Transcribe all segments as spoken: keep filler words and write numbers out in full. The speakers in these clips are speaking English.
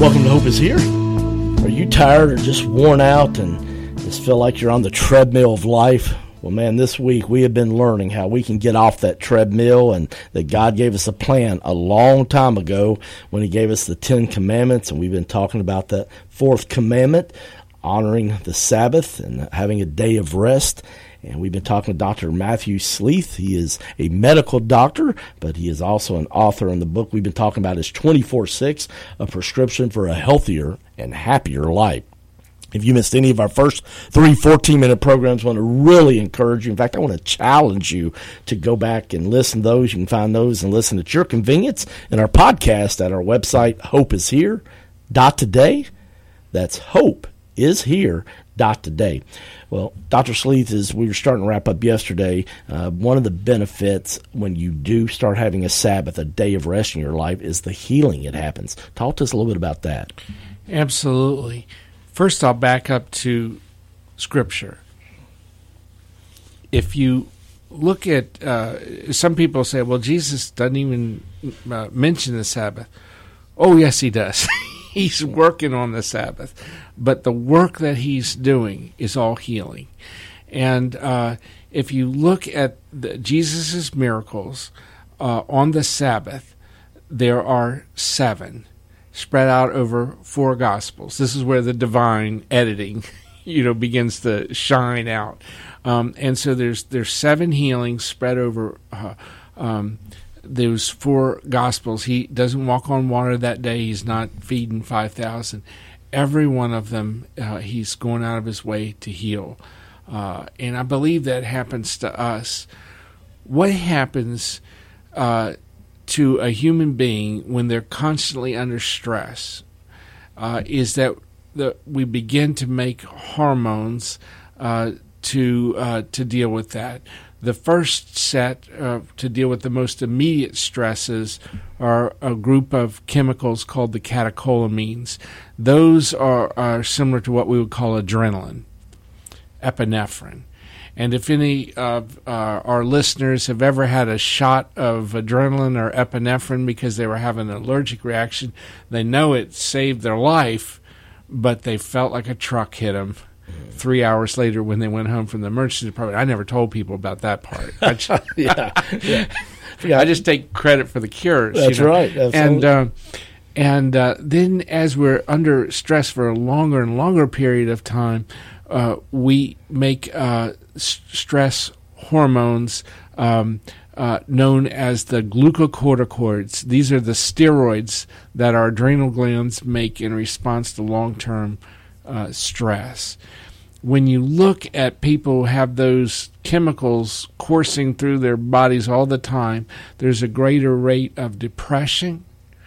Welcome to Hope is Here. Are you tired or just worn out and just feel like you're on the treadmill of life? Well, man, this week we have been learning how we can get off that treadmill, and that God gave us a plan a long time ago when he gave us the Ten Commandments, and we've been talking about that fourth commandment, honoring the Sabbath and having a day of rest. And we've been talking to Doctor Matthew Sleeth. He is a medical doctor, but he is also an author in the book we've been talking about is twenty-four six, A Prescription for a Healthier and Happier Life. If you missed any of our first three fourteen-minute programs, I want to really encourage you. In fact, I want to challenge you to go back and listen to those. You can find those and listen at your convenience in our podcast at our website, hope is here dot today. That's hope is here dot today. Well, Doctor Sleeth, as we were starting to wrap up yesterday, uh, one of the benefits when you do start having a Sabbath, a day of rest in your life, is the healing that happens. Talk to us a little bit about that. Absolutely. First, I'll back up to Scripture. If you look at, uh, some people say, well, Jesus doesn't even uh, mention the Sabbath. Oh, yes, he does. He's working on the Sabbath. But the work that he's doing is all healing. And uh, if you look at Jesus' miracles uh, on the Sabbath, there are seven spread out over four Gospels. This is where the divine editing, you know, begins to shine out. Um, and so there's there's seven healings spread over uh, um, those four Gospels. He doesn't walk on water that day. He's not feeding five thousand. Every one of them, uh, he's going out of his way to heal. Uh, and I believe that happens to us. What happens uh, to a human being when they're constantly under stress uh, is that the, we begin to make hormones uh, to uh, to deal with that. The first set uh, to deal with the most immediate stresses are a group of chemicals called the catecholamines. Those are, are similar to what we would call adrenaline, epinephrine. And if any of uh, our listeners have ever had a shot of adrenaline or epinephrine because they were having an allergic reaction, they know it saved their life, but they felt like a truck hit them. Three hours later when they went home from the emergency department. I never told people about that part. I just, yeah, yeah. I just take credit for the cures. That's you know? right. Absolutely. And, uh, and uh, then as we're under stress for a longer and longer period of time, uh, we make uh, s- stress hormones um, uh, known as the glucocorticoids. These are the steroids that our adrenal glands make in response to long-term Uh, stress. When you look at people who have those chemicals coursing through their bodies all the time, there's a greater rate of depression,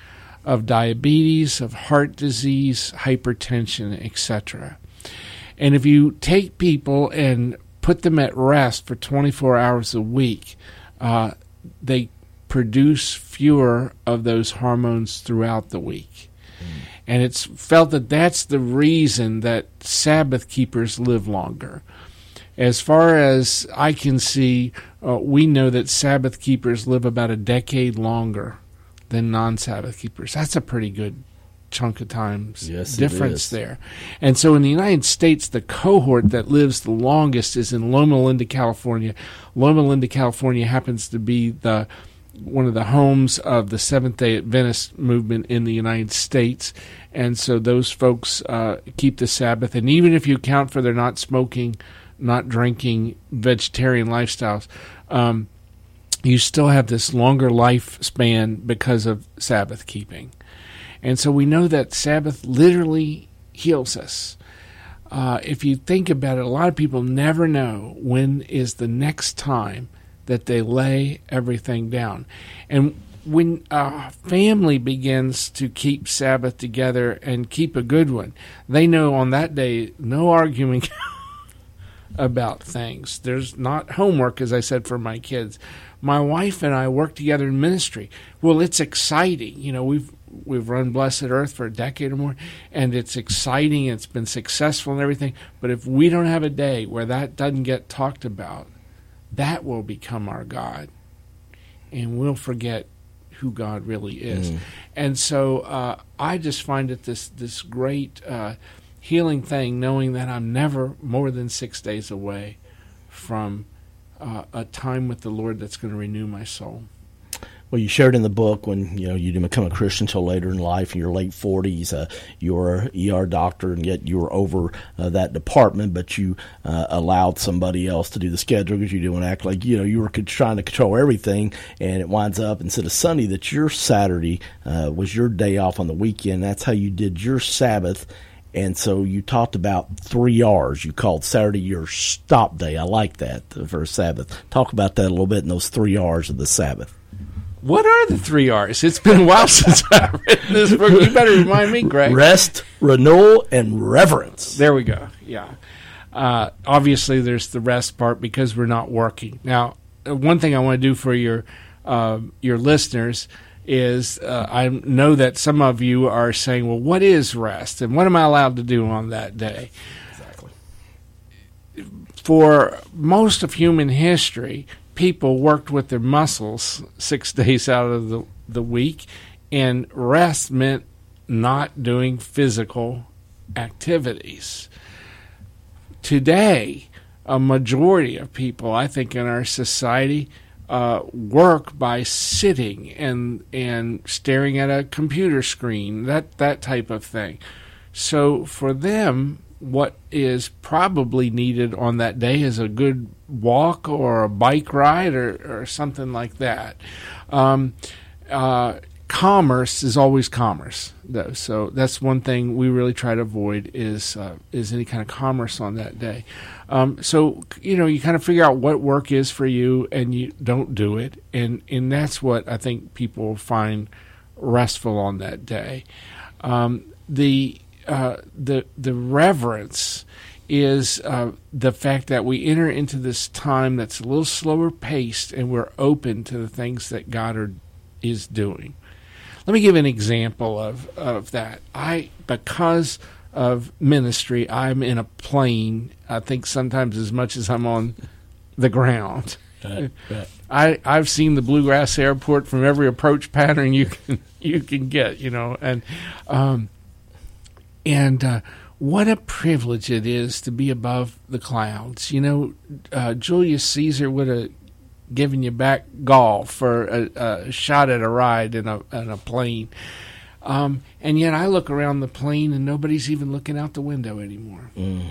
of diabetes, of heart disease, hypertension, et cetera. And if you take people and put them at rest for twenty-four hours a week, uh, they produce fewer of those hormones throughout the week. Mm. And it's felt that that's the reason that Sabbath keepers live longer. As far as I can see, uh, we know that Sabbath keepers live about a decade longer than non-Sabbath keepers. That's a pretty good chunk of times yes, difference there. And so in the United States, the cohort that lives the longest is in Loma Linda, California. Loma Linda, California happens to be the one of the homes of the Seventh-day Adventist movement in the United States. And so those folks uh, keep the Sabbath. And even if you account for their not smoking, not drinking, vegetarian lifestyles, um, you still have this longer lifespan because of Sabbath keeping. And so we know that Sabbath literally heals us. Uh, if you think about it, a lot of people never know when is the next time that they lay everything down. And when a family begins to keep Sabbath together and keep a good one, they know on that day, no arguing about things. There's not homework, as I said, for my kids. My wife and I work together in ministry. Well, it's exciting. You know, we've we've run Blessed Earth for a decade or more, and it's exciting. It's been successful and everything. But if we don't have a day where that doesn't get talked about, that will become our God, and we'll forget who God really is. Mm. And so uh, I just find it this this great uh, healing thing, knowing that I'm never more than six days away from uh, a time with the Lord that's going to renew my soul. Well, you shared in the book when you know you didn't become a Christian until later in life, in your late forties. Uh, you were an E R doctor, and yet you were over uh, that department, but you uh, allowed somebody else to do the schedule because you didn't want to act like you know you were trying to control everything. And it winds up instead of Sunday that your Saturday uh, was your day off on the weekend. That's how you did your Sabbath. And so you talked about three R's. You called Saturday your stop day. I like that for Sabbath. Talk about that a little bit in those three R's of the Sabbath. What are the three R's? It's been a while since I've written this book. You better remind me, Greg. Rest, renewal, and reverence. There we go. Yeah. Uh, obviously, there's the rest part because we're not working. Now, one thing I want to do for your uh, your listeners is uh, I know that some of you are saying, well, what is rest? And what am I allowed to do on that day? Exactly. For most of human history, people worked with their muscles six days out of the, the week, and rest meant not doing physical activities. Today, a majority of people, I think, in our society uh, work by sitting and and staring at a computer screen, that, that type of thing. So for them, what is probably needed on that day is a good walk or a bike ride or, or something like that. Um, uh, commerce is always commerce, though. So that's one thing we really try to avoid is uh, is any kind of commerce on that day. Um, so, you know, you kind of figure out what work is for you and you don't do it. And, and that's what I think people find restful on that day. Um, the Uh, the the reverence is uh, the fact that we enter into this time that's a little slower paced, and we're open to the things that God are, is doing. Let me give an example of, of that. I because of ministry, I'm in a plane. I think sometimes as much as I'm on the ground. Right, right. I I've seen the Bluegrass Airport from every approach pattern you can you can get, you know, and. Um, And uh, what a privilege it is to be above the clouds. You know, uh, Julius Caesar would have given you back Gaul for a, a shot at a ride in a, in a plane. Um, and yet I look around the plane and nobody's even looking out the window anymore. Mm.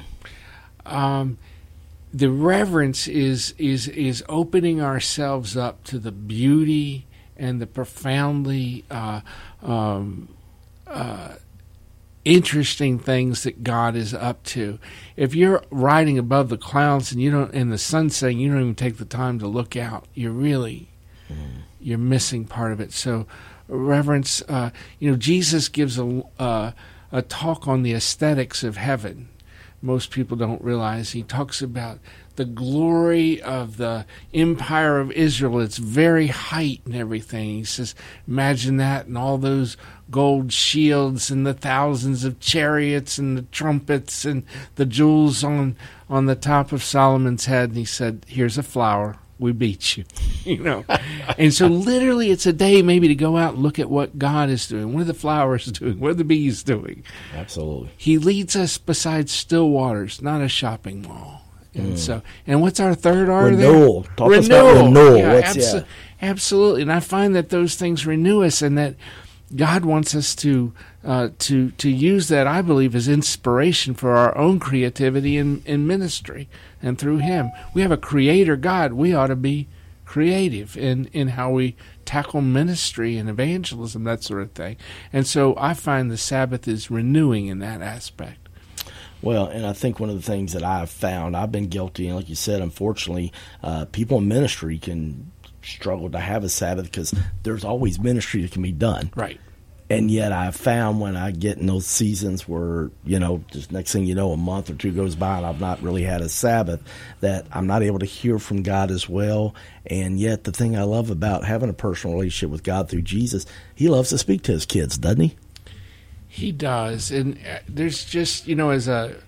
Um, the reverence is, is, is opening ourselves up to the beauty and the profoundly uh, um, uh, interesting things that God is up to. If you're riding above the clouds and you don't, and the sun's setting, you don't even take the time to look out. You're really, mm. you're missing part of it. So, reverence. Uh, you know, Jesus gives a uh, a talk on the aesthetics of heaven. Most people don't realize he talks about the glory of the empire of Israel, its very height and everything. He says, imagine that and all those gold shields and the thousands of chariots and the trumpets and the jewels on, on the top of Solomon's head. And he said, here's a flower. We beat you, you know. And so literally it's a day maybe to go out and look at what God is doing. What are the flowers doing? What are the bees doing? Absolutely. He leads us beside still waters, not a shopping mall. And mm. so, and what's our third R renewal. there? Talk renewal. About renewal. Yeah, abso- yeah. Absolutely. And I find that those things renew us, and that God wants us to uh, to to use that, I believe, as inspiration for our own creativity in, in ministry. And through Him, we have a creator God. We ought to be creative in, in how we tackle ministry and evangelism, that sort of thing. And so I find the Sabbath is renewing in that aspect. Well, and I think one of the things that I've found, I've been guilty, and like you said, unfortunately, uh, people in ministry can struggle to have a Sabbath because there's always ministry that can be done. Right. And yet I've found when I get in those seasons where, you know, just next thing you know, a month or two goes by and I've not really had a Sabbath, that I'm not able to hear from God as well. And yet the thing I love about having a personal relationship with God through Jesus, He loves to speak to His kids, doesn't He? He does. And there's just, you know, as a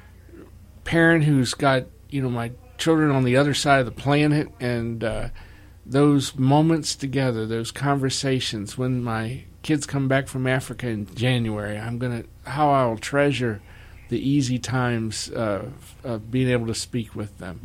parent who's got, you know, my children on the other side of the planet, and uh, those moments together, those conversations when my kids come back from Africa in January. I'm gonna how I will treasure the easy times uh, of being able to speak with them.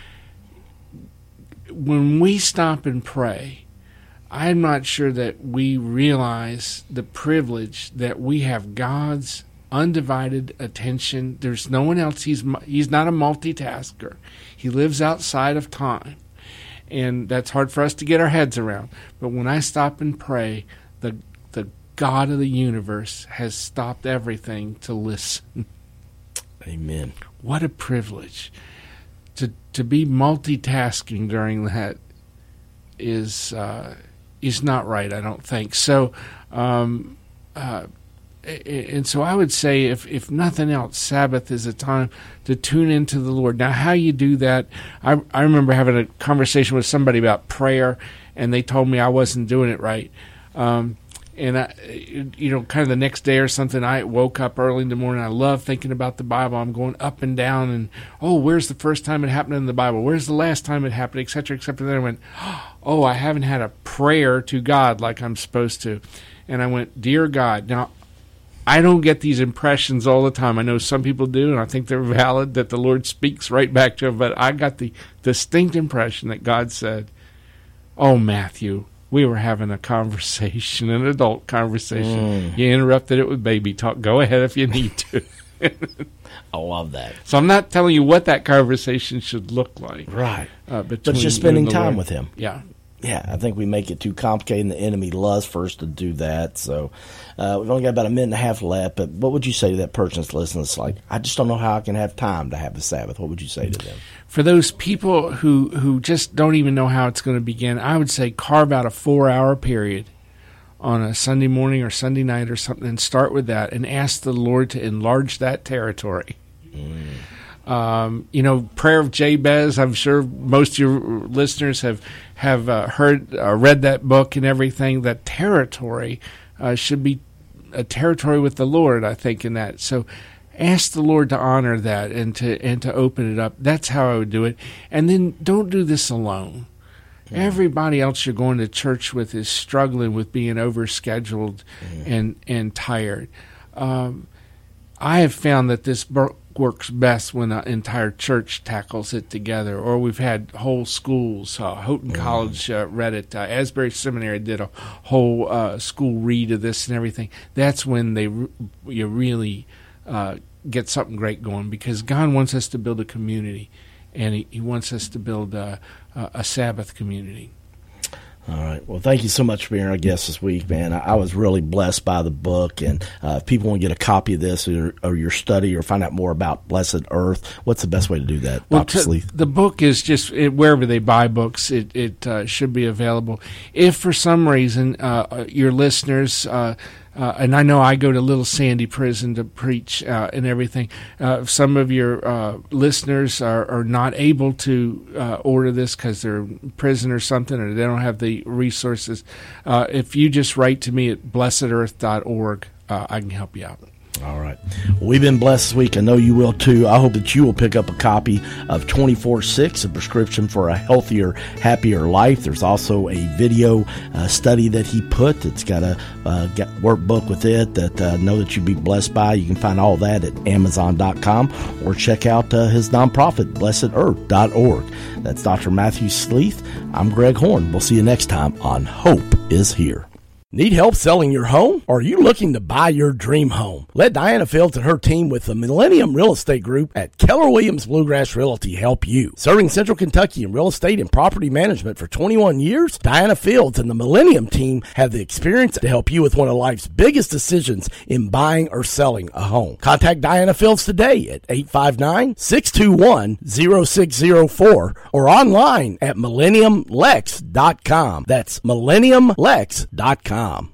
When we stop and pray, I'm not sure that we realize the privilege that we have God's undivided attention. There's no one else. He's he's not a multitasker. He lives outside of time, and that's hard for us to get our heads around. But when I stop and pray, the the God of the universe has stopped everything to listen. Amen. What a privilege. To to be multitasking during that is uh, is not right, I don't think. So, um, uh, and so I would say, if if nothing else, Sabbath is a time to tune into the Lord. Now, how you do that? I I remember having a conversation with somebody about prayer, and they told me I wasn't doing it right. Um, And, I, you know, kind of the next day or something, I woke up early in the morning. I love thinking about the Bible. I'm going up and down and, oh, where's the first time it happened in the Bible? Where's the last time it happened, et cetera, et cetera. Then I went, oh, I haven't had a prayer to God like I'm supposed to. And I went, dear God. Now, I don't get these impressions all the time. I know some people do, and I think they're valid, that the Lord speaks right back to them. But I got the distinct impression that God said, oh, Matthew, we were having a conversation, an adult conversation. Mm. You interrupted it with baby talk. Go ahead if you need to. I love that. So I'm not telling you what that conversation should look like. Right. Uh, but just spending time with him. Yeah. Yeah, I think we make it too complicated, and the enemy loves for us to do that. So uh, we've only got about a minute and a half left, but what would you say to that person that's listening? It's like, I just don't know how I can have time to have the Sabbath. What would you say to them? For those people who, who just don't even know how it's going to begin, I would say carve out a four-hour period on a Sunday morning or Sunday night or something, and start with that and ask the Lord to enlarge that territory. Mm. Um, you know, Prayer of Jabez, I'm sure most of your listeners have have uh, heard, uh, read that book and everything. That territory uh, should be a territory with the Lord, I think, in that. So ask the Lord to honor that and to and to open it up. That's how I would do it. And then don't do this alone. Mm. Everybody else you're going to church with is struggling with being overscheduled mm. and, and tired. Um, I have found that this book works best when an entire church tackles it together, or we've had whole schools. Uh, Houghton mm. College uh, read it. Uh, Asbury Seminary did a whole uh, school read of this and everything. That's when they re- you really uh, get something great going, because God wants us to build a community, and He, he wants us to build a, a Sabbath community. All right. Well, thank you so much for being our guest this week, man. I, I was really blessed by the book, and uh, if people want to get a copy of this or, or your study or find out more about Blessed Earth, what's the best way to do that? Well, t- the book is just it, wherever they buy books, it, it uh, should be available. If for some reason uh, your listeners, uh, uh, and I know I go to Little Sandy Prison to preach uh, and everything, uh, if some of your uh, listeners are, are not able to uh, order this because they're in prison or something, or they don't have the resources, uh, if you just write to me at blessed earth dot org, uh, I can help you out. All right. Well, we've been blessed this week. I know you will too. I hope that you will pick up a copy of twenty-four six, a prescription for a healthier, happier life. There's also a video uh, study that he put. It's got a uh, got workbook with it that I uh, know that you'd be blessed by. You can find all that at amazon dot com, or check out uh, his nonprofit, blessed earth dot org. That's Doctor Matthew Sleeth. I'm Greg Horn. We'll see you next time on Hope is Here. Need help selling your home? Or are you looking to buy your dream home? Let Diana Fields and her team with the Millennium Real Estate Group at Keller Williams Bluegrass Realty help you. Serving Central Kentucky in real estate and property management for twenty-one years, Diana Fields and the Millennium team have the experience to help you with one of life's biggest decisions in buying or selling a home. Contact Diana Fields today at eight five nine, six two one, zero six zero four or online at millennium lex dot com. That's millennium lex dot com.